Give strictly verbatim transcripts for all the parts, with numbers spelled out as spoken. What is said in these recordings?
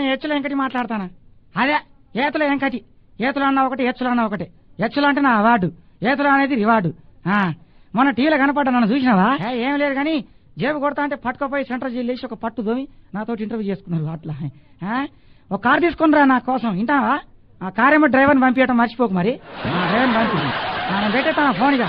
హెచ్చుల వెంకటి మాట్లాడతానా? అదే ఏతుల వెంకటి. ఏతులు అన్న ఒకటి, హెచ్చులు అన్న ఒకటి. హెచ్చులు అంటే నా అవార్డు, ఏతులు అనేది రివార్డు. మొన్న టీవీలో కనపడ్డా, నన్ను చూసినావా? ఏం లేదు కానీ జేబు కొడతా అంటే పట్టుకోపోయి సెంటర్ జైలు వేసి ఒక పట్టు దోమి నాతోటి ఇంటర్వ్యూ చేసుకున్నారు. అట్లా ఒక కారు తీసుకునిరా నా కోసం, వింటావా? ఆ కారేమో డ్రైవర్ని పంపించడం మర్చిపోకు మరి. డ్రైవర్ని పంపి నేను పెట్టేస్తాను ఫోన్గా.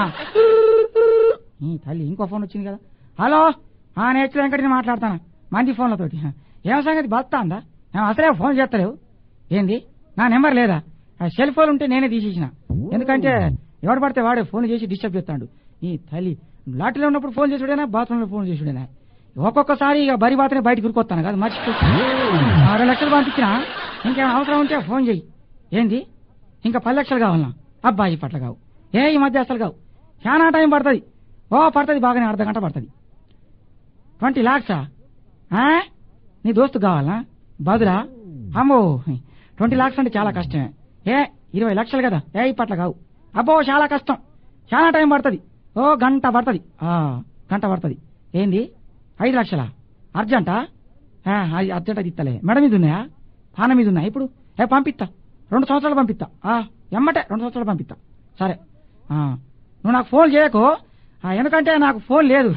తల్లి ఇంకో ఫోన్ వచ్చింది కదా. హలో, నేను హెచ్చుల వెంకటిని మాట్లాడతాను మంచి ఫోన్లతోటి. ఏం సంగతి బస్తా అందా? అసలే ఫోన్ చేస్తలేవు ఏంది? నా నెంబర్ లేదా? సెల్ ఫోన్ ఉంటే నేనే తీసేసిన. ఎందుకంటే ఎవడు పడితే వాడే ఫోన్ చేసి డిస్టర్బ్ చేస్తాడు. ఈ తల్లి లాటరీలో ఉన్నప్పుడు ఫోన్ చేసుడేనా, బాత్రూంలో ఫోన్ చేసుడేనా? ఒక్కొక్కసారి ఇక బరి బాతనే బయటకు ఉరుకొస్తాను కదా, మర్చిపోయి ఆరు లక్షలు పంపించినా ఇంకేమైనా అవసరం ఉంటే ఫోన్ చెయ్యి. ఏంది ఇంకా పది లక్షలు కావాలన్నా? అబ్బాయి పట్ల కావు, ఏ ఈ మధ్య అసలు కావు. చాలా టైం పడుతుంది. ఓ పడుతుంది బాగానే, అర్ధ గంట పడుతుంది. ట్వంటీ లాక్సా? నీ దోస్తు కావాలనా? బదులా? అమ్మో, ట్వంటీ లాక్స్ అంటే చాలా కష్టమే. ఏ ఇరవై లక్షలు కదా, ఏ ఇప్పట్ల కావు. అబ్బో చాలా కష్టం, చాలా టైం పడుతుంది. ఓ గంట పడుతుంది, గంట పడుతుంది. ఏంది ఐదు లక్షలా? అర్జెంటా? అర్జెంట్ అది ఇస్తలే. మెడ మీద ఉన్నాయా, పాన మీద ఉన్నాయా? ఇప్పుడు ఏ పంపిస్తా, రెండు సంవత్సరాలు పంపిస్తా. ఎమ్మటే రెండు సంవత్సరాలు పంపిస్తా. సరే, నువ్వు నాకు ఫోన్ చేయకు, ఎందుకంటే నాకు ఫోన్ లేదు.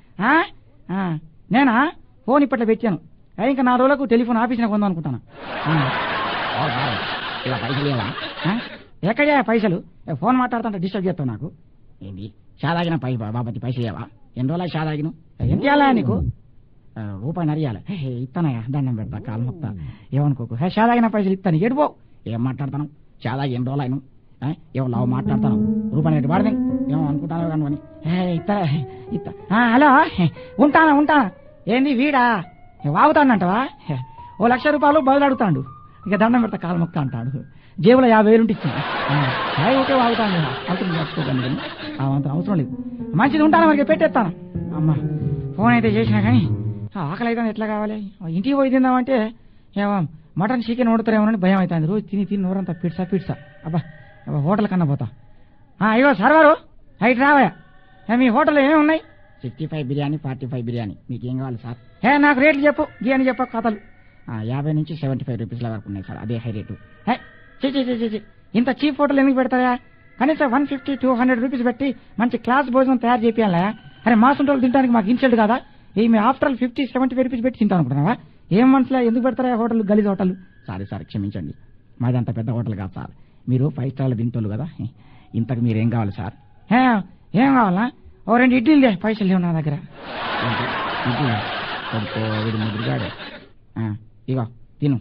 నేనా ఫోన్ ఇప్పట్లో పెట్టాను. ఇంకా నా రోజులకు టెలిఫోన్ ఆఫీస్లో కొందాం అనుకుంటాను. ఎక్కడా పైసలు? ఫోన్ మాట్లాడుతుంటే డిస్టర్బ్ చేస్తావు నాకు. ఏంటి షాదాగిన పై బాబతి పైసలు ఇవ్వవా? ఎన్ని రోజులు షాదాగిను? ఏం చేయాలా నీకు? రూపాయి నరియాలి. ఇస్తానయా, దండం పెడతా, కాలు మొత్తా. ఏమనుకోకు. హే షాదాగిన పైసలు ఇస్తాను, ఎడిపో. ఏం మాట్లాడతాను? షాదాగి ఎన్ని రోజులు అయిను? ఏమో లావు మాట్లాడతాను, రూపాయి నెట్టి వాడది ఏమో అనుకుంటాను కానీ ఇస్తా ఇస్తా. హలో, ఉంటానా ఉంటానా. ఏంది వీడా వాగుతానంటవా? ఓ లక్ష రూపాయలు బదులు అడుగుతాడు. ఇక దండం పెడతా, కాలు మొక్క అంటాడు. జేబులో యాభై వేలు ఉంటే ఇచ్చింది. ఓకే వాగుతాను, అంత మర్చిపోతాను. అంత అవసరం లేదు. మంచిది, ఉంటాను మరి, పెట్టేస్తాను. అమ్మ ఫోన్ అయితే చేసినా కానీ ఆకలి అయితే ఎట్లా కావాలి? ఇంటికి పోయి తిందామంటే ఏమో మటన్ చికెన్ వండుతారేమోనని భయం అవుతుంది. రోజు తిని తిని నోరంతా పిడ్సా పిడ్సా. అబ్బా అబ్బా హోటల్ కన్నా పోతా. అయ్యో సర్వారు హైట్ రావయా, మీ హోటల్లో ఏమి ఉన్నాయి? Sixty five biryani, forty five biryani. మీకు ఏం కావాలి సార్? హే నాకు రేట్లు చెప్పు, గీ అని చెప్ప కథలు. యాభై నుంచి సెవెంటీ ఫైవ్ రూపీస్ల వరకు ఉన్నాయి సార్, అదే హై రేటు. హే చీ, ఇంత చీప్ హోటల్ ఎందుకు పెడతారా? కనీసం one fifty two hundred rupees పెట్టి మంచి క్లాస్ భోజనం తయారు చేయాలా? అరే మా సొంత తినడానికి మాకు ఇన్సల్ట్ కదా? ఈ మీ after all fifty seventy five rupees పెట్టి తింటాను అనుకుంటున్నావా? ఏం మనసులో ఎందుకు పెడతారా హోటల్, గలీజ్ హోటల్? సారీ సార్, క్షమించండి, మాది అంత పెద్ద హోటల్ కాదు సార్. మీరు ఫైవ్ స్టార్లు తింటోళ్ళు కదా, ఇంతకు మీరేం కావాలి సార్? ఏం కావాలా? ఓ రెండు ఇడ్లీలే, పైసలు లేవు నా దగ్గర. ఇడ్లీ కొడుకో వీడు ముద్రగాడు. ఇగో తిను.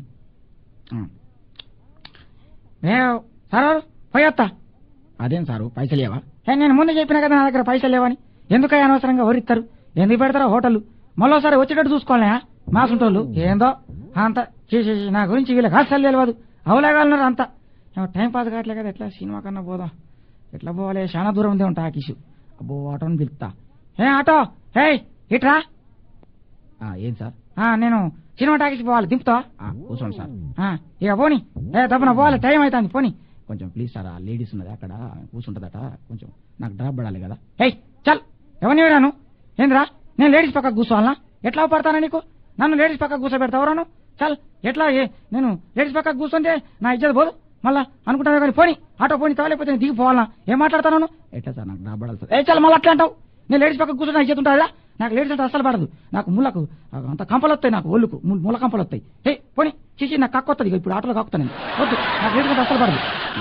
సార్ పోయొత్తా. అదేం సారు పైసలు లేవా? నేను ముందు చెప్పినా కదా నా దగ్గర పైసలు లేవని. ఎందుకయ్యా అనవసరంగా వరిస్తారు? ఎందుకు పెడతారా హోటల్? మళ్ళీసారి వచ్చేటట్టు చూసుకోవాలా మా సుంటోళ్ళు? ఏందో అంత చేసేసి నా గురించి వీళ్ళకి అసలు తెలియదు. అవలేగాలన్నారు అంతా. టైం పాస్ కావట్లే కదా, ఎట్లా సినిమా కన్నా పోదాం. ఎట్లా పోవాలి? చాలా దూరం ఉంది ఉంటా ఆకీసు. అబ్బో ఆటోని పిలుస్తా. ఏ ఆటో, హే ఇట్రా. ఏం సార్? నేను సినిమా టాకీస్ పోవాలి, దింపుతా. కూర్చోండి సార్. ఇక పోనీ, ఏ తప్పన పోవాలి, టైం అవుతుంది, పోనీ. కొంచెం ప్లీజ్ సార్, ఆ లేడీస్ ఉన్నది అక్కడ కూర్చుంటుందట, కొంచెం నాకు డ్రాప్ పడాలి కదా. హే చల్, ఎవరిని రాను ఏంద్రా? నేను లేడీస్ పక్కకు కూర్చోవాలనా? ఎట్లా పడతానా నీకు? నన్ను లేడీస్ పక్కకు కూర్చోబెడతావరాను? చల్, ఎట్లా నేను లేడీస్ పక్కకు కూర్చుంటే నా ఇజ్జత్ పోదు మళ్ళా అనుకుంటాను. కానీ పోనీ ఆటో పోనీ, తవలేకపోతే నేను దిగిపోవాలనా? ఏం మాట్లాడతాను? ఎట్లా సార్, నాకు డ్రాప్ పడాలి సార్. ఏ చల్, మళ్ళీ అట్లా అంటావు? నేను లేడీస్ పక్కకు కూర్చొని నా ఇజ్జత్ ఉంటుందా? నాకు లేడీస్ అంటే అసలు పడదు. నాకు ముళ్ళకు అంత కంపలు వస్తాయి, నాకు ఒళ్ళుకు ముళ్ళ కంపలు వస్తాయి. హే పోనీ, చిచి నాకు కక్కు వస్తుంది. ఇప్పుడు ఆటోలో కక్కుతాను నేను, వద్దు. నాకు లేడీస్ అంటే అసలు పడదు.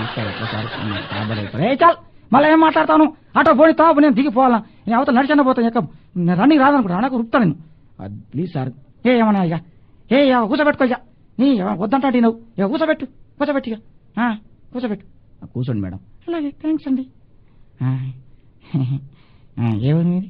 ఏ చాలు, మళ్ళీ ఏం మాట్లాడతాను? ఆటో పోనీ తావు, నేను దిగిపోవాలా? నేను అవతల నడిచన్న పోతాను, ఎక్క రన్నింగ్ రాదనుకుంటా, నాకు రుపుతాను నేను. Please sir. ఏ ఏమన్నా ఇక ఏ కూర్చోబెట్టుకో, ఇక నీ వద్దంటా నువ్వు. ఇక కూర్చోబెట్టు, కూర్చోబెట్టు, ఇక కూర్చోబెట్టు. కూర్చోండి మేడం. అలాగే, థ్యాంక్స్ అండి. ఏమని మీది?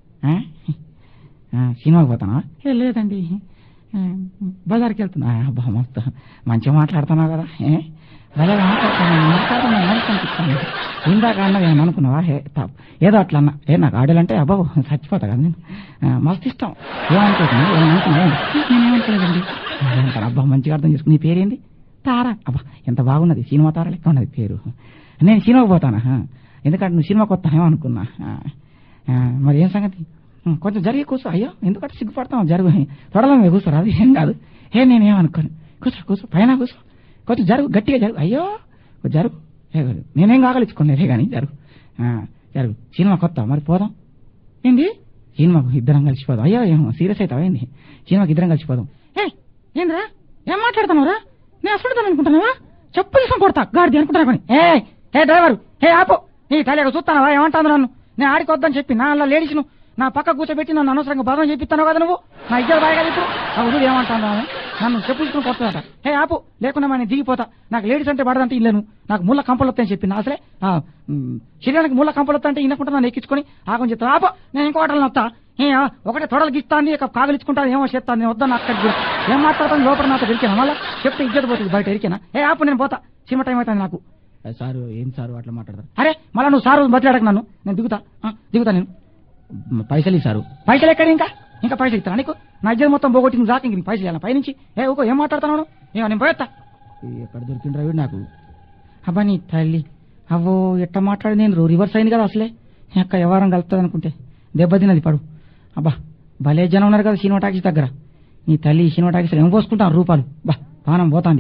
సినిమాకి పోతానా? ఏ లేదండి, బజార్కి వెళ్తున్నా. అబ్బా మస్తు మంచిగా మాట్లాడుతున్నావు కదా, భలే మాట్లాడుతున్నాను. మాట్లాడుతున్నా మంచి అనిపిస్తాను. ఇందాక అన్నది ఏమని అనుకున్నావా? ఏదో అట్లా అన్నా. ఏ నాకు ఆడలు అంటే అబ్బాబు చచ్చిపోతా కదా నేను, మస్తు ఇష్టం. ఏమనుకోకండి, ఏమనుకున్నా? నేనేమనుకోలేదండి. అబ్బా మంచిగా అర్థం చేసుకుని. నీ పేరేంది? తారా. అబ్బా ఎంత బాగున్నది, సినిమా తార లెక్క ఉన్నది పేరు. నేను సినిమాకి పోతానా? ఎందుకంటే నువ్వు సినిమాకి వస్తానేమో అనుకున్నా. మరి ఏం సంగతి? కొంచెం జరిగి కూర్చో. అయ్యో ఎందుకంటే సిగ్గుపడతాం, జరుగు తొడల మీద కూర్చోరా, అది ఏం కాదు. ఏ నేనేమనుకోను. కూర్చో కూర్చో పైన కూర్చో కొంచెం జరుగు గట్టిగా జరుగు అయ్యో జరుగు నేనేం కాగలించుకోలేదే కానీ జరుగు జరుగు సినిమా కొత్త మరి పోదాం ఏంది సినిమాకు ఇద్దరం కలిసిపోదాం అయ్యో ఏమో సీరియస్ అవుతావా ఏంది సినిమాకి ఇద్దరం కలిసిపోదాం ఏ ఏంద్రా ఏం మాట్లాడుతున్నావురా నేను అసలు అనుకుంటున్నావా చెప్పు తీసుకొని కొడతా గాడిది అనుకుంటున్నా కానీ ఏ హే డ్రైవర్ హే ఆపో నీ తల్లి చూస్తానవా ఏమంటాను నన్ను నేను ఆడికొద్దని చెప్పి నా అలా లేడీస్ను నా పక్క కూర్చోబెట్టి నన్ను అనవసరంగా బదం చెప్పిస్తాను కదా నువ్వు నా ఇద్దరు బాగా కదా ఇప్పుడు నాకు చూడు ఏమంటాను నన్ను చెప్పులుసుకుని కొడుతుందట హే ఆపు లేకుండా నేను దిగిపోతా నాకు లేడీస్ అంటే పడదంటే ఇల్లేను నాకు ముళ్ళ కంపలు వస్తాయని చెప్పి నా అసలే శరీరానికి ముళ్ళ కంపలు వస్తా అంటే ఇన్నకుంటా నన్ను ఎక్కించుకొని ఆగని చెప్తా ఆపో నేను ఇంకో హోటల్ వస్తా ఒకటే తొడలు గిస్తాను ఇక కాగలించుకుంటాను ఏమో చేస్తాను నేను వద్దా అక్కడికి ఏం మాట్లాడతాను లోపల నాతో ఎరికాను మళ్ళీ చెప్తే ఇజ్జత పోతుంది బయట ఎరికేనా ఏ ఆపు నేను పోతా సినిమా టైం అవుతుంది నాకు సారు ఏం సారు అట్లా మాట్లాడతారు అరే మళ్ళీ నువ్వు సారు బతిలాడక నన్ను నేను దిగుతా దిగుతా నేను పైసలు సారు పైసలు ఎక్కడ ఇంకా ఇంకా పైసలు ఇస్తాను నీకు నా ఇద్దరు మొత్తం పోగొట్టి నువ్వు దాకా ఇంక పైసలు ఇవ్వాలి పైనుంచి ఏ ఊకో ఏం మాట్లాడుతున్నాను ఇక నేను పోయేస్తా ఎక్కడ దొరికిండ్రా వీడు నాకు అబ్బా నీ తల్లి అవో ఎట్లా మాట్లాడి నేను రివర్స్ అయింది కదా అసలే అక్క వ్యవహారం కలుపుతుంది అనుకుంటే దెబ్బతిన్నది పడు అబ్బా భలే జనం ఉన్నారు కదా సినిమా టాకీస్ దగ్గర నీ తల్లి సినిమా టాకీస్ ఏం పోసుకుంటాను రూపాయలు బా పానం పోతాంది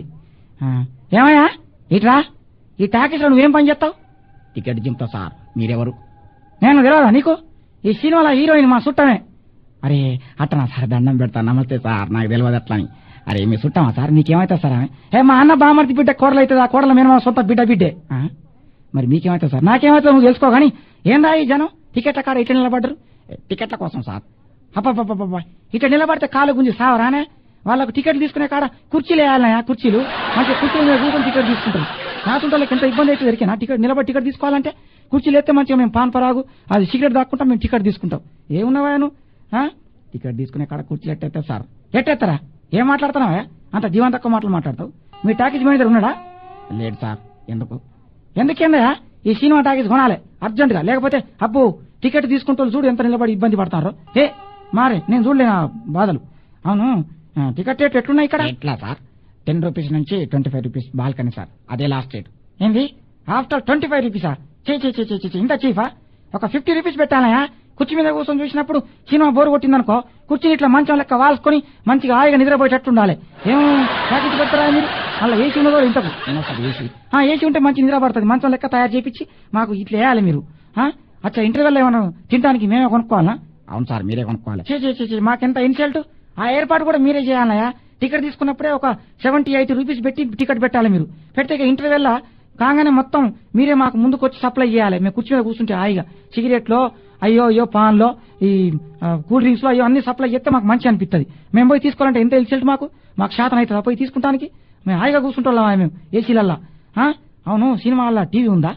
ఏమయ్యా ఇట్రా ఈ టాకీస్లో నువ్వేం పని చేస్తావు టికెట్ చింపుతా సార్ మీరెవరు నేను తెలియదా నీకు ఈ సినిమాలో హీరోయిన్ మా చుట్టమే అరే అట్టనా సార్ దండం పెడతా నమస్తే సార్ నాకు తెలియదు అట్లా అని అరే మీ చుట్టమా సార్ నీకేమైతే సార్ ఆమె ఏ మా అన్న బామర్తి బిడ్డ కోడలు అవుతుంది ఆ కోడల మేము సొంత బిడ్డ బిడ్డే మరి మీకేమైతే సార్ నాకేమైతే నువ్వు తెలుసుకో కానీ ఏందా ఈ జనం టికెట్ల కాడ ఇట్లా నిలబడ్డరు టికెట్ల కోసం సార్ అబ్బా ఇట్లా నిలబడితే కాలు గుంజి సావరానే వాళ్ళకు టికెట్లు తీసుకునే కాడ కుర్చీలు వేయాలన్నా కుర్చీలు మంచి కుర్చీల మీద కూర్చొని టికెట్ తీసుకుంటారు నా సొంతలకు ఎంత ఇబ్బంది అయితే దొరికినా టికెట్ నిలబడి టికెట్ తీసుకోవాలంటే కుర్చీలు ఎత్తే మంచిగా మేము పాన్ పరాగు అది సిగరెట్ దాక్కుంటాం మేము టికెట్ తీసుకుంటాం ఏమున్నావా నువ్వు టికెట్ తీసుకునే కాడ కుర్చీలు ఎట్టేస్తా సార్ ఎట్టేస్తారా ఏం మాట్లాడుతున్నావా అంత జీవన్ తక్కువ మాటలు మాట్లాడతావు మీ టాకీస్ మేనేజర్ ఉన్నాడా లేదు సార్ ఎందుకు ఎందుకేందయా ఈ సినిమా టాకీస్ కొనాలి అర్జెంట్ గా లేకపోతే అబ్బు టికెట్ తీసుకుంటూ చూడు ఎంత నిలబడి ఇబ్బంది పడతారో ఏ మారే నేను చూడలేను బాధలు అవును టికెట్ రేట్ ఎట్లున్నాయి ఇక్కడ ఎట్లా సార్ టెన్ రూపీస్ నుంచి twenty five rupees balcony sir అదే లాస్ట్ రేట్ ఏంది ఆఫ్టర్ ట్వంటీ ఫైవ్ రూపీసా చే చే ఇంత చీఫా ఒక ఫిఫ్టీ రూపీస్ పెట్టాలయా కుర్చీ మీద కూర్చొని చూసినప్పుడు సినిమా బోరు కొట్టిందనుకో కుర్చీని ఇట్లా మంచం లెక్క వాల్చుకొని మంచిగా హాయిగా నిద్రపోయేటట్టు ఉండాలి ఏం ప్యాకెట్ పెడతారా మీరు అలా ఏసీ ఉన్నదో ఇంతకు ఏసీ ఏసీ ఉంటే మంచి నిద్ర పడుతుంది మంచం లెక్క తయారు చేయించి మాకు ఇట్లా వేయాలి మీరు అచ్చా ఇంటర్వెల్ ఏమన్నా తినడానికి మేమే కొనుక్కోవాలా అవును సార్ మీరే కొనుక్కోవాలి చే మాకెంత ఇన్సల్ట్ ఆ ఏర్పాటు కూడా మీరే చేయాలయా టికెట్ తీసుకున్నప్పుడే ఒక సెవెంటీ ఎయిటీ రూపీస్ పెట్టి టికెట్ పెట్టాలి మీరు పెడితే ఇంటర్వెల్ కాగానే మొత్తం మీరే మాకు ముందుకు వచ్చి సప్లై చేయాలి మేము కూర్చుని కూర్చుంటే హాయిగా సిగరెట్లో అయ్యో అయ్యో పాన్లో ఈ కూల్ డ్రింక్స్ లో అయ్యో అన్ని సప్లై చేస్తే మాకు మంచి అనిపిస్తుంది మేము పోయి తీసుకోవాలంటే ఎంత ఇన్సల్ట్ మాకు మాకు శాతం అవుతుందా పోయి తీసుకుంటానికి మేము హాయిగా కూర్చుంటాం మేము ఏసీలల్లా అవును సినిమాల టీవీ ఉందా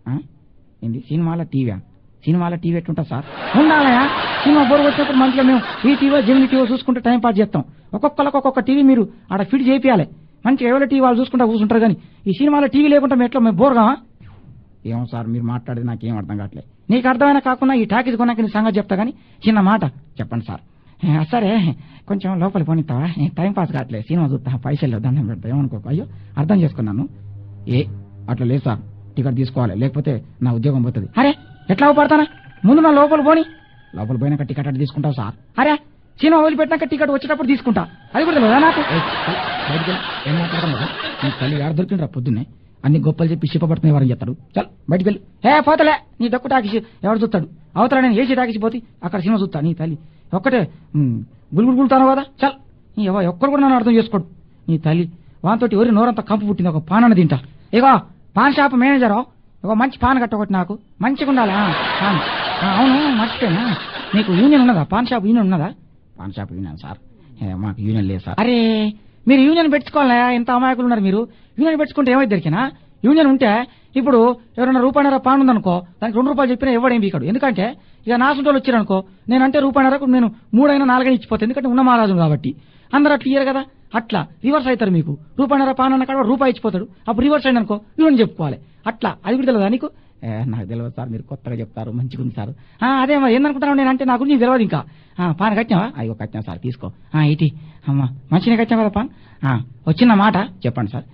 ఏంది సినిమాల టీవీ సినిమాల టీవీ ఎట్లుంటా సార్ ఉండాలయా సినిమా బోర్ వచ్చినప్పుడు మంచిగా మేము ఈ టీవీ జెమిని టీవీ చూసుకుంటే టైం పాస్ చేస్తాం ఒక్కొక్కరికి ఒక్కొక్క టీవీ మీరు ఆడ ఫిట్ చేయాలి మంచిగా ఎవరి టీవీ వాళ్ళు చూసుకుంటా కూర్చుంటారు కానీ ఈ సినిమాలో టీవీ లేకుండా మేము ఎట్లా మేము బోర్గా ఏమో సార్ మీరు మాట్లాడేది నాకేం అర్థం కావట్లేదు నీకు అర్థమైనా కాకుండా ఈ టాకీస్ కొన్నాక నీ సంగతి చెప్తా కానీ చిన్న మాట చెప్పండి సార్ సరే కొంచెం లోపల పోనిస్తావా టైం పాస్ కావట్లేదు సినిమా చూస్తా పైసలు దండం పెడతా ఏమనుకోకు అయ్యో అర్థం చేసుకున్నాను ఏ అట్లా లేదు సార్ టికెట్ తీసుకోవాలి లేకపోతే నా ఉద్యోగం పోతుంది అరే ఎట్లా పడతానా ముందు నా లోపల పోని లోపల పోయినాక టికెట్ అట్లా తీసుకుంటావు సార్ అరే సినిమా వదిలిపెట్టినాక టికెట్ వచ్చేటప్పుడు తీసుకుంటా అది కూడా తెలియదా నాకు ఏం మాట్లాడతాం కదా నీ తల్లి ఆడ దొరికిండ్రా పొద్దున్నే అన్ని గొప్పలు చెప్పి చెప్పబడుతున్నాయి ఎవరని చెప్తాడు చల్ బయటికి వెళ్ళి హే పోతలే నీ డొక్కు టాకీసి ఎవరు చూస్తాడు అవతల నేను ఏసీ టాకీసి పోతే అక్కడ సినిమా చూస్తా నీ తల్లి ఒక్కటే గుల్గులు గుల్తాను కదా చల్ నీ ఎవరు ఒక్కరు కూడా నన్ను అర్థం చేసుకోడు నీ తల్లి వానితోటి ఎవరి నోరంతా కంపు పుట్టింది ఒక పానని తింటా ఇగో పాన్ షాప్ మేనేజరు ఒక మంచి పాన్ కట్ట ఒకటి నాకు మంచిగా ఉండాలి పాన్ అవును మర్చిపోయినా నీకు యూనియన్ ఉన్నదా పాన్ షాప్ యూనియన్ ఉన్నదా పాన్ షాప్ యూనియన్ సార్ మాకు యూనియన్ లేదు సార్ అరే మీరు యూనియన్ పెట్టుకోవాలా ఎంత అమాయకులు ఉన్నారు మీరు యూనియన్ పెట్టుకుంటే ఏమైతే దొరికినా యూనియన్ ఉంటే ఇప్పుడు ఎవరైనా రూపాయన్నర పాన్ ఉందనుకో దానికి రెండు రూపాయలు చెప్పినా ఎవడేం బీకాడు ఎందుకంటే ఇక నా సొంతలు వచ్చారనుకో నేనంటే రూపాయన్నరకు నేను మూడైనా నాలుగైనా ఇచ్చిపోతాను ఎందుకంటే ఉన్న మహారాజు కాబట్టి అందరూ అట్లా ఇయ్యరు కదా అట్లా రివర్స్ అవుతారు మీకు రూపాయన్నర పాన్ అన్న కాడ రూపాయి ఇచ్చిపోతాడు అప్పుడు రివర్స్ అయింది అనుకో యూనియన్ చెప్పుకోవాలి అట్లా అది కూడా తెలియదా నీకు నాకు తెలియదు సార్ మీరు కొత్తగా చెప్తారు మంచిగా ఉంది సార్ అదే మరి ఏందనుకుంటున్నావు నేను అంటే నాకు నీకు తెలియదు ఇంకా పాన్ కట్టినావా అయ్యో కట్టినా సార్ తీసుకో ఇటీ అమ్మ మంచిగా కట్టినా కదా పాన్ వచ్చిన మాట చెప్పండి సార్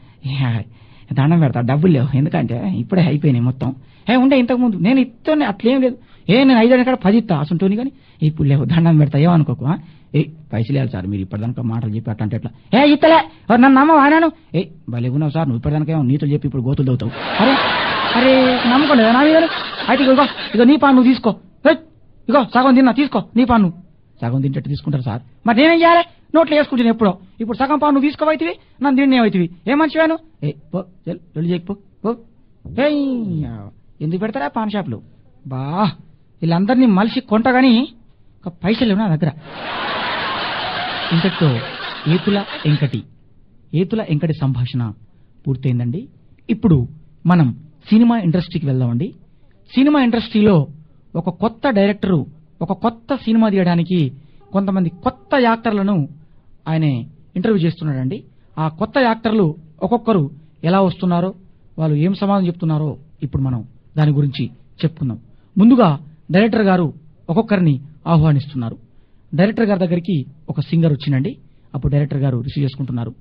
దండం పెడతా డబ్బులు లేవు ఎందుకంటే ఇప్పుడే అయిపోయినాయి మొత్తం ఏ ఉండే ఇంతకుముందు నేను ఇస్తూనే అట్లేం లేదు ఏ నేను ఐదు కాడ పది ఇస్తా అసంటోని కానీ ఇప్పుడు లేవు దండం పెడతా ఏమనుకోకు ఏ పైసలు ఇవ్వాలి సార్ మీరు ఇప్పటిదాకా మాటలు చెప్పి అట్లా అంటే ఎట్లా ఏ ఇత్తలే నన్ను నమ్మ వాడాను ఏ భలేగున్నావు సార్ నువ్వు ఇప్పటిదాకా ఏమో నీతులు చెప్పి ఇప్పుడు గోతులు దవుతావు అరే అరే నమ్ముకోలేదా నా మీద అయితే ఇగో ఇగో నీ పాను నువ్వు తీసుకో ఇగో సగం తిన్నా తీసుకో నీ పాను సగం తింటట్టు తీసుకుంటారు సార్ మరి నేనేం చేయాలి నోట్లు వేసుకుంటాను ఎప్పుడో ఇప్పుడు సగం పాను నువ్వు తీసుకోవైతివి నన్ను తిండి ఏమవుతుంది ఏం మంచివాను ఏ పో జల్లి చేయకపో పో ఏ ఎందుకు పెడతారా పాన్ షాపులు బా వీళ్ళందరినీ మలిసి కొంటగాని ఒక పైసలు లేవు నా దగ్గర ఇంతటితో ఏతుల ఎంకటి ఏతుల ఎంకటి సంభాషణ పూర్తయిందండి. ఇప్పుడు మనం సినిమా ఇండస్ట్రీకి వెళ్దామండి. సినిమా ఇండస్ట్రీలో ఒక కొత్త డైరెక్టరు ఒక కొత్త సినిమా తీయడానికి కొంతమంది కొత్త యాక్టర్లను ఆయన ఇంటర్వ్యూ చేస్తున్నాడండి. ఆ కొత్త యాక్టర్లు ఒక్కొక్కరు ఎలా వస్తున్నారో వాళ్ళు ఏం సమాధానం చెప్తున్నారో ఇప్పుడు మనం దాని గురించి చెప్పుకుందాం. ముందుగా డైరెక్టర్ గారు ఒక్కొక్కరిని ఆహ్వానిస్తున్నారు. డైరెక్టర్ గారి దగ్గరికి ఒక సింగర్ వచ్చిందండి. అప్పుడు డైరెక్టర్ గారు రిసీవ్ చేసుకుంటున్నారు.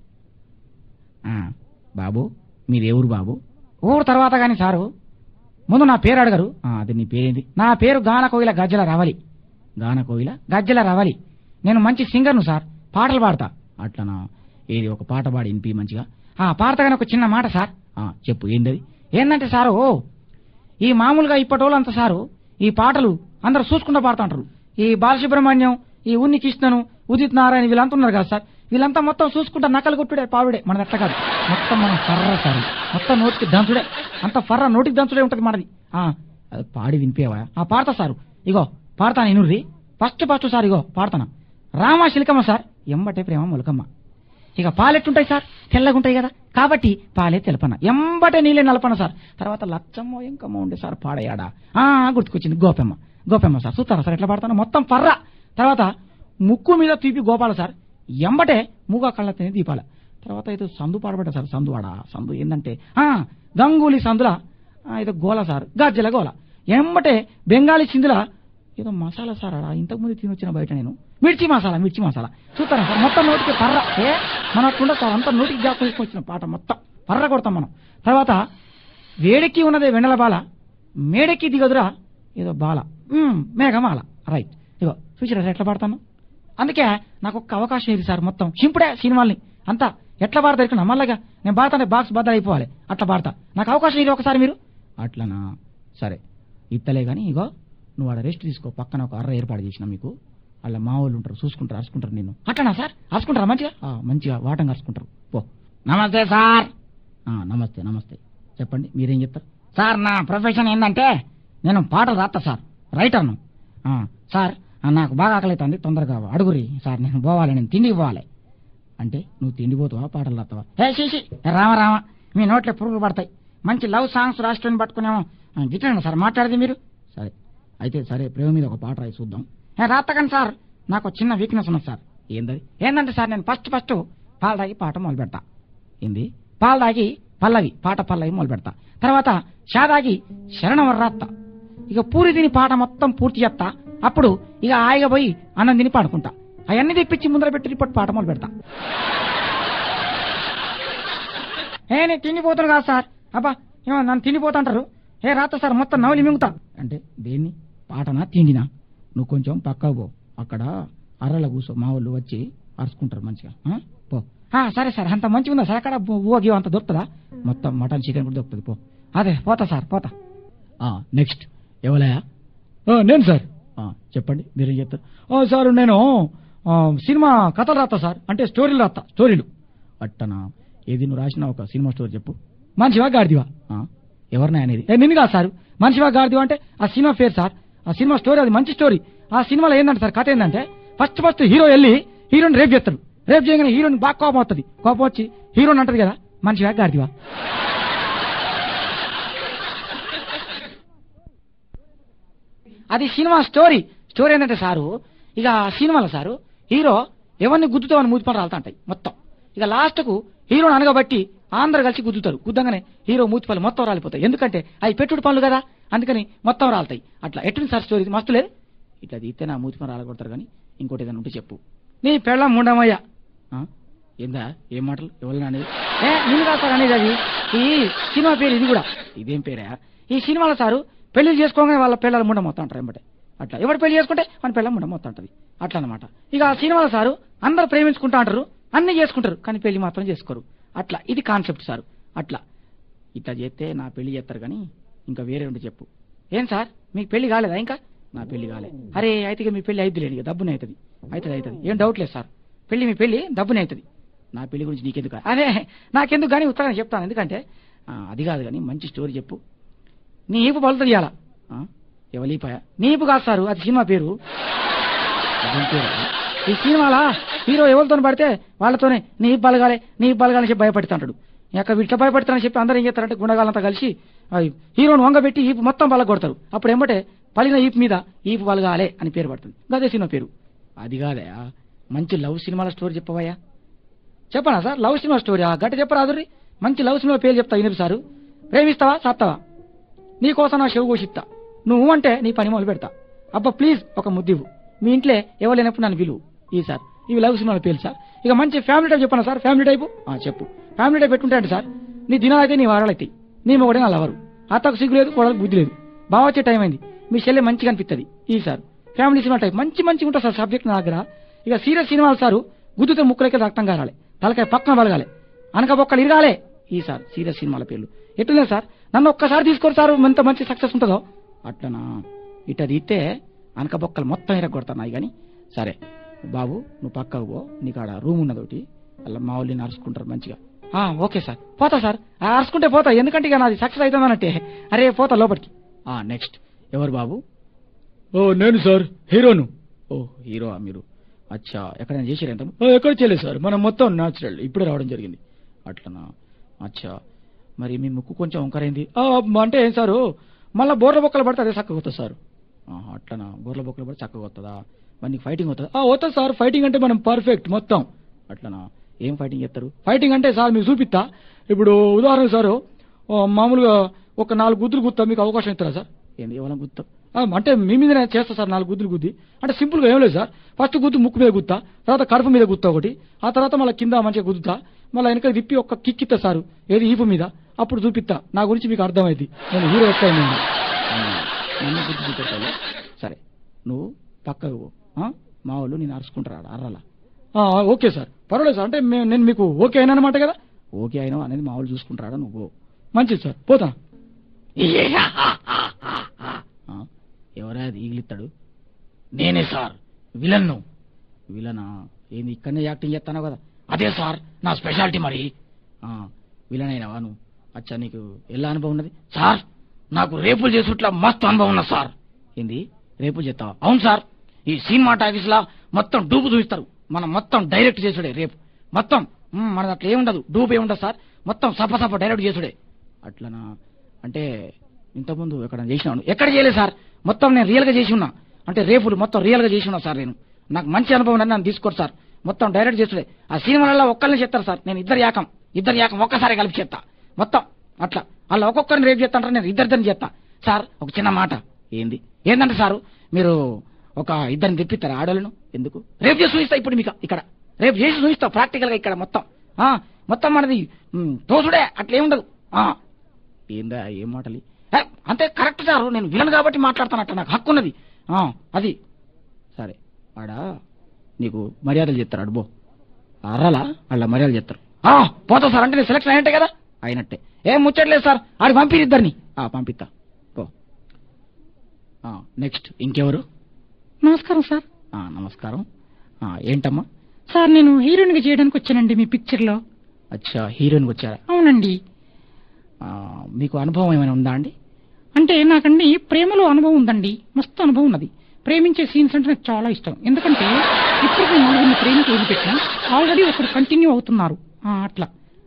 బాబు మీది ఎవరు బాబు? ఊరు తర్వాత గాని సారు ముందు నా పేరు అడగరు. అది నీ పేరేంది? నా పేరు గాన కోయిల గజ్జల రావాలి. గాన కోయిల గజ్జల రావాలి. నేను మంచి సింగర్ను సార్, పాటలు పాడతా. అట్లనా? ఏది ఒక పాట పాడి వినిపి మంచిగా. పాడతాగానే ఒక చిన్న మాట సార్. చెప్పు ఏంటది? ఏంటంటే సారు ఈ మామూలుగా ఇప్పటి వాళ్ళంతా సారు ఈ పాటలు అందరు చూసుకుంటూ పాడుతుంటారు. ఈ బాలసుబ్రహ్మణ్యం, ఈ ఉన్ని కృష్ణను, ఉదిత్ నారాయణ వీళ్ళంతా ఉన్నారు కదా సార్, వీళ్ళంతా మొత్తం చూసుకుంటా నకలు కొట్టుడే పావుడే. మనది అట్లా కాదు, మొత్తం మనం ఫర్ర సార్, మొత్తం నోటికి దంచుడే, అంత ఫర్ర నోటికి దంచుడే ఉంటది మనది. అది పాడి వినిపేవా? ఆ పాడతా సారు. ఇగో పాడతాను ఇనుర్రి. ఫస్ట్ ఫస్ట్ సార్ ఇగో పాడతాను. రామ శిల్కమ్మ సార్, ఎంబటే ప్రేమ మొలకమ్మ. ఇక పాలెట్టుంటాయి సార్, తెల్లగుంటాయి కదా, కాబట్టి పాలే తెలపన, ఎంబటే నీళ్ళే నలపన సార్. తర్వాత లచ్చమ్మో ఇంకమ్మో ఉండే సార్ పాడయాడా. గుర్తుకొచ్చింది గోపెమ్మ. గోపెమ్మ సార్ చూస్తారా సార్ ఎట్లా పాడతాను? మొత్తం పర్ర. తర్వాత ముక్కు మీద తీపి గోపాల సార్, ఎంబటే మూగా కళ్ళ తిని దీపాల. తర్వాత ఇది సందు పాడబడ్డ సార్. సందు ఆడ సందు ఏంటంటే గంగూలీ సందుల ఇది గోల సార్, గజ్జల గోల. ఎంబటే బెంగాలీ సింధుల ఏదో మసాలా సార్ ఆడ ఇంతకు ముందు తినొచ్చిన బయట నేను మిర్చి మసాలా మిర్చి మసాలా చూస్తారా సార్. మొత్తం నోటికి పర్ర. ఏ మనకుండా సార్ అంతా నోటికి జాగ్రత్త తీసుకొచ్చిన పాట మొత్తం పర్ర కొడతాం మనం. తర్వాత వేడెక్కి ఉన్నదే వెన్నెల బాల, మేడెక్కి దిగదురా ఏదో బాల మేఘమాల. రైట్. ఇగో చూసిరా ఎట్లా పాడతాను. అందుకే నాకు ఒక్క అవకాశం ఇది సార్, మొత్తం సింపుడే సినిమాల్ని అంతా ఎట్లా పాడతారు ఇక్కడ మళ్ళగా నేను పాడతానే బాక్స్ బద్దలు అయిపోవాలి అట్లా పాడతా. నాకు అవకాశం ఇది ఒకసారి మీరు. అట్లనా? సరే ఇత్తలే కానీ ఇగో నువ్వు ఆడ రెస్ట్ తీసుకో. పక్కన ఒక అర్ర ఏర్పాటు చేసిన మీకు, అలా మా వాళ్ళు ఉంటారు చూసుకుంటారు, అరుచుకుంటారు నిన్ను. అట్లనా సార్? అరుచుకుంటారా? మంచిగా మంచిగా వాటంగా అరుచుకుంటారు. పో. నమస్తే సార్. నమస్తే నమస్తే. చెప్పండి మీరేం చెప్తారు సార్? నా ప్రొఫెషన్ ఏంటంటే నేను పాటలు రాస్తా సార్, రైటర్ను. సార్ నాకు బాగా ఆకలి అవుతుంది, తొందరగా అడుగురి సార్, నేను పోవాలి, నేను తిండికి పోవాలి. అంటే నువ్వు తిండిపోతావా పాటలు రాస్తావా? హే శీషి రామ రామ, మీ నోట్లో పురుగులు పడతాయి. మంచి లవ్ సాంగ్స్ రాష్ట్రాన్ని పట్టుకునేమో గిట్టండి సార్ మాట్లాడేది మీరు. సరే అయితే సరే, ప్రేమ మీద ఒక పాట రాయి చూద్దాం. రాత్తకండి సార్, నాకు చిన్న వీక్నెస్ ఉన్నది సార్. ఏంటది? ఏంటంటే సార్ నేను ఫస్ట్ ఫస్ట్ పాలు తాగి పాట మొదలు పెడతా. ఏంది? పాలు తాగి పల్లవి పాట పల్లవి మొదలు పెడతా. తర్వాత షాదాగి శరణం రాత్తా. ఇక పూరి తిని పాట మొత్తం పూర్తి చేస్తా. అప్పుడు ఇక హాయిగా పోయి అన్నం తిని పాడుకుంటా. అవన్నీ తెప్పించి ముందర పెట్టి రిపోర్ట్ పాట మొదలు పెడతా. ఏ నేను తిండిపోతాను కాదు సార్. అబ్బా ఏమో నన్ను తిండిపోతుంటారు. ఏ రాత్త సార్ మొత్తం నవలి మింగుతా. అంటే దేన్ని? పాటనా తిండినా? నువ్వు కొంచెం పక్కకు పో, అక్కడ అర్రల కూర్చో, మా వాళ్ళు వచ్చి అరుచుకుంటారు మంచిగా. పో. సరే సార్, అంత మంచిగా ఉందా సార్ అక్కడ? ఊగి అంత దొరుకుతుందా? మొత్తం మటన్ చికెన్ కూడా దొరుకుతుంది. పో. అదే పోతా సార్ పోతా. నెక్స్ట్ ఎవలయా? నేను సార్. చెప్పండి మీరేం చెప్తారు? సార్ నేను సినిమా కథలు రాస్తా సార్, అంటే స్టోరీలు రాస్తా. స్టోరీలు అట్టనా? ఏది నువ్వు రాసిన ఒక సినిమా స్టోరీ చెప్పు. మనిషివా గాడిదివా? ఎవరినా అనేది? నిన్ను కాదు సార్. మనిషివా గాడిదివా అంటే ఆ సినిమా పేరు సార్, ఆ సినిమా స్టోరీ అది మంచి స్టోరీ. ఆ సినిమాలో ఏంటంటే సార్ కథ ఏంటంటే ఫస్ట్ ఫస్ట్ హీరో వెళ్ళి హీరోని రేప్ చేస్తాడు. రేప్ చేయగానే హీరోని బాగా కోపం వస్తుంది. కోపం వచ్చి హీరోని అంటది కదా మనిషివా గాడిదివా. అది సినిమా స్టోరీ. స్టోరీ ఏంటంటే సారు ఇక సినిమాలో సారు హీరో ఎవరిని గుద్దుతామని మూతి పనులు రాలుతుంటాయి మొత్తం. ఇక లాస్ట్ కు హీరోని అనగబట్టి అందరు కలిసి గుద్దుతారు. గుద్దంగానే హీరో మూతి పనులు మొత్తం రాలిపోతాయి. ఎందుకంటే అవి పెట్టుడు పనులు కదా, అందుకని మొత్తం రాలుతాయి. అట్లా ఎట్టుంది సార్ స్టోరీ? మస్తు లేదు. ఇట్లా తీస్తే నా మూతి పనులు రాలగొడతారు. కానీ ఇంకోటి ఏదైనా ఉంటే చెప్పు. నీ పెళ్ళం ఉండమయ్యా. ఏందా? ఏం మాటలు? ఎవరు అనేది? ఏ నేను కాదు సార్ అనేది. అది ఈ సినిమా పేరు ఇది కూడా. ఇదేం పేరా? ఈ సినిమాలో సారు పెళ్లి చేసుకోగానే వాళ్ళ పిల్లల ముండ మొత్తం అంటారు ఎంబటే. అట్లా ఎవరు పెళ్లి చేసుకుంటే మన పిల్లల ముండ మొత్తం అంటది అట్లా అనమాట. ఇక ఆ సినిమాల సారు అందరు ప్రేమించుకుంటా అంటారు, అన్ని చేసుకుంటారు, కానీ పెళ్లి మాత్రం చేసుకోరు. అట్లా ఇది కాన్సెప్ట్ సార్. అట్లా ఇట్లా చేస్తే నా పెళ్లి చేస్తారు, కానీ ఇంకా వేరే ఉండి చెప్పు. ఏం సార్ మీకు పెళ్లి కాలేదా ఇంకా? నా పెళ్లి కాలే. అరే అయితే మీ పెళ్లి అయిద్ది లేదు, ఇక డబ్బునే అవుతుంది. అవుతుంది అవుతుంది ఏం డౌట్ లేదు సార్. పెళ్లి మీ పెళ్లి డబ్బునే అవుతుంది. నా పెళ్లి గురించి నీకెందుకు? అదే నాకెందుకు కానీ ఉత్తరాన్ని చెప్తాను. ఎందుకంటే అది కాదు కానీ మంచి స్టోరీ చెప్పు. నీ ఈపు పలుతుంది ఇవాళ. ఎవలీపాయ నీ ఈపు కాదు సారు, అది సినిమా పేరు. ఈ సినిమాలా హీరో ఎవరితో పడితే వాళ్ళతోనే నీ ఈపు బలగాలే నీ ఈపు బలగాలని చెప్పి భయపడుతుంటాడు. ఇంకా వీటిలో భయపడతానని చెప్పి అందరూ ఏం చేస్తారంటే గుండగాలంతా కలిసి హీరోను వంగబెట్టి ఈపు మొత్తం బల కొడతారు. అప్పుడు ఏమంటే పలిన ఈపు మీద ఈపు బలగాలే అని పేరు పడుతుంది. అదే సినిమా పేరు. అది కాదయా, మంచి లవ్ సినిమాల స్టోరీ చెప్పవయ్యా. చెప్పనా సార్? లవ్ సినిమా స్టోరీ గట్ట చెప్పరాదుర్రి. మంచి లవ్ సినిమా పేరు చెప్తా వినిపి సారు. ప్రేమిస్తావా సాత్తావా? నీకోసం నా చెవు కోసిస్తా, నువ్వు అంటే నీ పని మొదలు పెడతా. అబ్బా ప్లీజ్ ఒక ముద్దివు. మీ ఇంట్లో ఎవరు లేనప్పుడు నన్ను విలువు. ఈ సార్ ఇవి లవ్ సినిమాల పేరు సార్. ఇక మంచి ఫ్యామిలీ టైప్ చెప్పనా సార్? ఫ్యామిలీ టైపు చెప్పు. ఫ్యామిలీ టైప్ పెట్టుకుంటే అంటే సార్, నీ దినాలు అయితే నీ వారాలు అవుతాయి. నీ మొగడే నా లవరు. అత్తకు సిగ్గు లేదు, కోడలకు బుద్ధి లేదు. బాగా వచ్చే టైం అయింది, మీ చెల్లె మంచిగా అనిపిస్తుంది. ఈ సార్ ఫ్యామిలీ సినిమా టైప్ మంచి మంచిగా ఉంటుంది సార్ సబ్జెక్ట్ నా దగ్గర. ఇక సీరియస్ సినిమాలు సారు గుద్దుతో ముక్కులకి రక్తం కారాలి, తలకాయ పక్కన బలగాలి, అనక బొక్కలు ఇరగాలే. ఈ సార్ సీరియస్ సినిమాల పేర్లు ఎట్లుందే సార్? నన్ను ఒక్కసారి తీసుకోరు సార్, ఎంత మంచి సక్సెస్ ఉంటుందో. అట్లనా? ఇట్లా తీస్తే అనక బొక్కలు మొత్తం ఇరగొడతాయి. కానీ సరే బాబు నువ్వు పక్కకు పో, నీకు ఆడ రూమ్ ఉన్నది ఒకటి, అలా మా వాళ్ళు అరుచుకుంటారు మంచిగా. ఓకే సార్ పోతా సార్, అరుచుకుంటే పోతా, ఎందుకంటే ఇక నాది సక్సెస్ అవుతుందనంటే. అరే పోతా లోపలికి. నెక్స్ట్ ఎవరు బాబు? ఓ నేను సార్, హీరోను. ఓ హీరో మీరు? అచ్చా ఎక్కడైనా చేసారు? ఎంత ఎక్కడ చేయలేదు సార్, మనం మొత్తం న్యాచురల్ ఇప్పుడే రావడం జరిగింది. అట్లనా? అచ్చా మరి మీ ముక్కు కొంచెం వంకరైంది అంటే ఏం సారు? మళ్ళీ బోర్ల బొక్కలు పడితే అదే చక్కగా వస్తుంది సార్. అట్లనా? బోర్ల బొక్కలు పడితే చక్కగా వస్తుందా? మరి నీకు ఫైటింగ్ అవుతుందా? వస్తుంది సార్, ఫైటింగ్ అంటే మనం పర్ఫెక్ట్ మొత్తం. అట్లనా? ఏం ఫైటింగ్ చేస్తారు? ఫైటింగ్ అంటే సార్ మీకు చూపిస్తా. ఇప్పుడు ఉదాహరణ సార్ మామూలుగా ఒక నాలుగు గుద్దులు గుత్తా, మీకు అవకాశం ఇస్తారా సార్? ఏంది ఎవరైనా గుత్తా అంటే మీ మీదనే చేస్తా సార్. నాలుగు గుద్దులు గుద్ది అంటే సింపుల్గా ఏం లేదు సార్. ఫస్ట్ గుద్దు ముక్కు మీద గుత్తా, తర్వాత కడుపు మీద గుత్తా ఒకటి, ఆ తర్వాత మళ్ళీ కింద మంచిగా గుద్దుతా, మళ్ళీ వెనక తిప్పి ఒక కిక్ ఇస్తా సారు, ఏది ఈపు మీద. అప్పుడు చూపిస్తా, నా గురించి మీకు అర్థమైంది. నేను హీరో ఎక్కువ నన్ను గుర్తు చూపెట్టాలి. సరే నువ్వు పక్కకు పో, మా వాళ్ళు నేను అరుచుకుంటారా అర్రలా? ఓకే సార్ పర్వాలేదు సార్, అంటే నేను మీకు ఓకే అయినా అనమాట కదా. ఓకే అయినా అనేది మా వాళ్ళు చూసుకుంటారా? నువ్వు మంచిది సార్ పోతా. ఎవరా ఈగిలిస్తాడు? నేనే సార్, విలన్ను. విలనా? ఏంది ఇక్కడనే యాక్టింగ్ చేస్తాను కదా? అదే సార్ నా స్పెషాలిటీ. మరి విలన్ అయినావా నువ్వు? అచ్చా నీకు ఎలా అనుభవం ఉన్నది? సార్ నాకు రేపులు చేసుట్లా మస్తు అనుభవం ఉన్నది సార్. ఏంది రేపులు చేస్తావా? అవును సార్, ఈ సినిమా టాకీస్ లా మొత్తం డూపు చూపిస్తారు, మనం మొత్తం డైరెక్ట్ చేసుడే రేపు మొత్తం. మనది అట్లా ఏముండదు, డూపు ఏముండదు సార్, మొత్తం సప సప డైరెక్ట్ చేసుడే. అట్లనా? అంటే ఇంతకుముందు ఎక్కడ చేసినాను? ఎక్కడ చేయలేదు సార్, మొత్తం నేను రియల్ గా చేసి ఉన్నా. అంటే రేపులు మొత్తం రియల్ గా చేసి ఉన్నా సార్. నేను నాకు మంచి అనుభవం అని నన్ను తీసుకోరు సార్, మొత్తం డైరెక్ట్ చేసుడే. ఆ సినిమాలలో ఒక్కరిని చెప్తారు సార్, నేను ఇద్దరు యాకం ఇద్దరు యాకం ఒక్కసారి కలిపి చేస్తా మొత్తం. అట్లా అలా ఒక్కొక్కరిని రేపు చేస్తాంటారు, నేను ఇద్దరిద్దరిని చేస్తా. సార్ ఒక చిన్న మాట. ఏంది? ఏంటంటే సారు మీరు ఒక ఇద్దరిని తెప్పిస్తారా ఆడోళ్ళను? ఎందుకు? రేపు చేసి చూపిస్తా ఇప్పుడు మీకు ఇక్కడ, రేపు చేసి చూపిస్తా ప్రాక్టికల్ గా ఇక్కడ మొత్తం. మొత్తం మనది తోసుడే, అట్లా ఏముండదు. ఏందా ఏం మాటలి? అంతే కరెక్ట్ సార్, నేను విలన్ కాబట్టి మాట్లాడతానట్ట, నాకు హక్కు ఉన్నది. అది సరే. ఆడ నీకు మర్యాదలు చెప్తారు, అడుబో అర్రలా అలా మర్యాదలు చెప్తారు. పోతా సార్, అంటే నేను సెలెక్షన్ అయినట్టే కదా? అయినట్టే. ఏం ముచ్చట్లేదు సార్, ఆడికి పంపిరు ఇద్దరిని. పంపిస్తా పో. నెక్స్ట్ ఇంకెవరు? నమస్కారం సార్. నమస్కారం. ఏంటమ్మా? సార్ నేను హీరోయిన్ గా చేయడానికి వచ్చానండి మీ పిక్చర్ లో. అచ్చా హీరోయిన్ గా వచ్చారా? అవునండి. మీకు అనుభవం ఏమైనా ఉందా అండి? అంటే నాకండి ప్రేమలో అనుభవం ఉందండి, మస్తు అనుభవం ఉన్నది. ప్రేమించే సీన్స్ అంటే నాకు చాలా ఇష్టం. ఎందుకంటే ఇప్పుడు నలుగురిని ప్రేమికి వదిలిపెట్టినా ఆల్రెడీ ఒకరు కంటిన్యూ అవుతున్నారు. అట్లా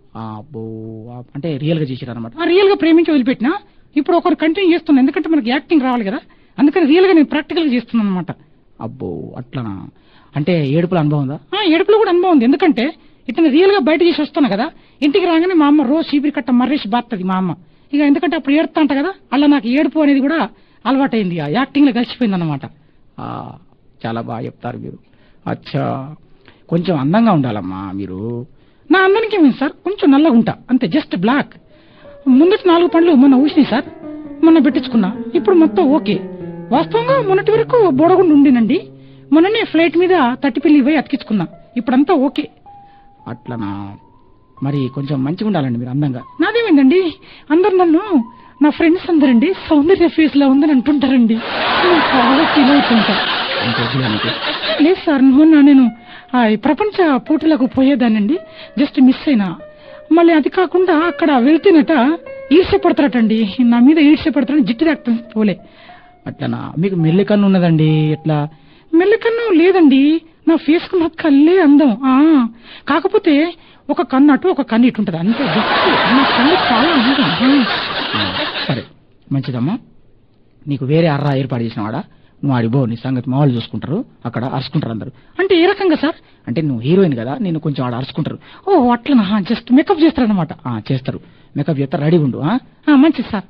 అంటే రియల్ గా చేసారు అనమాట. రియల్ గా ప్రేమించి వదిలిపెట్టినా ఇప్పుడు ఒకరు కంటిన్యూ చేస్తున్నా, ఎందుకంటే మనకి యాక్టింగ్ రావాలి కదా, అందుకని రియల్ గా నేను ప్రాక్టికల్ గా చేస్తున్నాను అనమాట. అబ్బో అట్లనా? అంటే ఏడుపుల అనుభవం ఉందా? ఏడుపులో కూడా అనుభవం ఉంది, ఎందుకంటే ఇట్లా రియల్ గా బయట చేసి వస్తాను కదా, ఇంటికి రాగానే మా అమ్మ రోజు చీపిరి కట్ట మర్రేసి బాత్తది మా అమ్మ. ఇక ఎందుకంటే అప్పుడు ఏడుతా అంట కదా, అలా నాకు ఏడుపు అనేది కూడా అలవాటైంది, యాక్టింగ్ లో కలిసిపోయింది అనమాట. చాలా బాగా చెప్తారు మీరు. అచ్చా కొంచెం అందంగా ఉండాలమ్మా మీరు. నా అందానికి ఏమైంది సార్, కొంచెం నల్లగా ఉంటా అంతే, జస్ట్ బ్లాక్. ముందటి నాలుగు పండ్లు మొన్న ఊసినాయి సార్, మొన్న పెట్టించుకున్నా. ఇప్పుడు మొత్తం ఓకే. వాస్తవంగా మొన్నటి వరకు బోడగుండు ఉండినండి. మొన్ననే ఫ్లైట్ మీద తట్టిపిల్లి పోయి అతికించుకున్నా. ఇప్పుడంతా ఓకే. అట్లనా? మరి కొంచెం మంచిగా ఉండాలండి మీరు అందంగా. నాదేమైందండి, అందరు నన్ను నా ఫ్రెండ్స్ అందరండి సౌందర్య ఫేస్ లా ఉందని అంటుంటారండి. నేను చాలా ఫీల్ అవుతుంటా. లేదు సార్, మొన్న నేను ఆ ప్రపంచ పోటీలకు పోయేదానండి, జస్ట్ మిస్ అయినా. మళ్ళీ అది కాకుండా అక్కడ వెళ్తేనట ఈడ్చ పడతారటండి, నా మీద ఈడ్చ పడతారని జిట్టు దాక్తాను పోలే. అట్లనా? మీకు మెల్లికన్ను ఉన్నదండి. ఎట్లా? మెల్లకన్ను లేదండి, నా ఫేస్ కు నా కళ్ళే అందం. ఆ కాకపోతే ఒక కన్ను అటు ఒక కన్ను ఇటు ఉంటది అంతే. నా కళ్ళు చాలా అందం. సరే మంచిదమ్మా. నీకు వేరే అర్రా ఏర్పాటు చేసిన వాడా? నువ్వు ఆడిపో, నీ సంగతి మా వాళ్ళు చూసుకుంటారు. అక్కడ అరుచుకుంటారు అందరు. అంటే ఏ రకంగా సార్? అంటే నువ్వు హీరోయిన్ కదా, నేను కొంచెం ఆడ అరుచుకుంటారు. ఓ అట్లనా? జస్ట్ మేకప్ చేస్తారనమాట. చేస్తారు, మేకప్ చేస్తారు. రెడీ ఉండు. మంచిది సార్.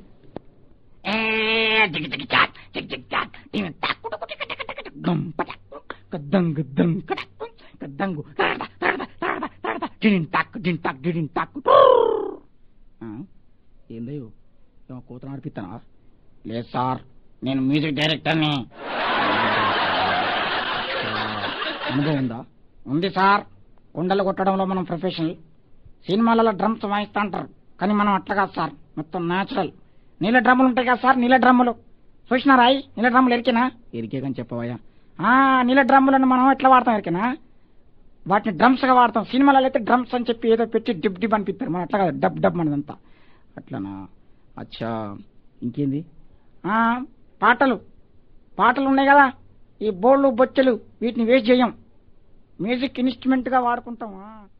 ఏందయ్యో, కూతురు ఆడిపిస్తానా? లేదు సార్, నేను మ్యూజిక్ డైరెక్టర్ని. అనుభవం ఉందా? ఉంది సార్. కుండలు కొట్టడంలో మనం ప్రొఫెషనల్. సినిమాలలో డ్రమ్స్ వాయిస్తా అంటారు, కానీ మనం అట్లా కాదు సార్, మొత్తం న్యాచురల్. నీళ్ళ డ్రమ్ములు ఉంటాయి కదా సార్, నీళ్ళ డ్రమ్ములు చూసినారా? నీళ్ళ డ్రమ్ములు ఎరికేనా? ఎరికే కానీ చెప్పవయ్యా. నీళ్ళ డ్రమ్ములను మనం ఎట్లా వాడతాం ఎరికేనా? వాటిని డ్రమ్స్ గా వాడతాం. సినిమాలలో అయితే డ్రమ్స్ అని చెప్పి ఏదో పెట్టి డిప్ డిప్ అనిపిస్తారు, మనం అట్లా కాదు, డబ్ డబ్ మనదంతా. అట్లానా? అచ్చా, ఇంకేంది? పాటలు పాటలు ఉన్నాయి కదా, ఈ బోళ్ళు బొచ్చెలు వీటిని వేస్ట్ చేయం, మ్యూజిక్ ఇన్స్ట్రుమెంట్ గా వాడుకుంటాం.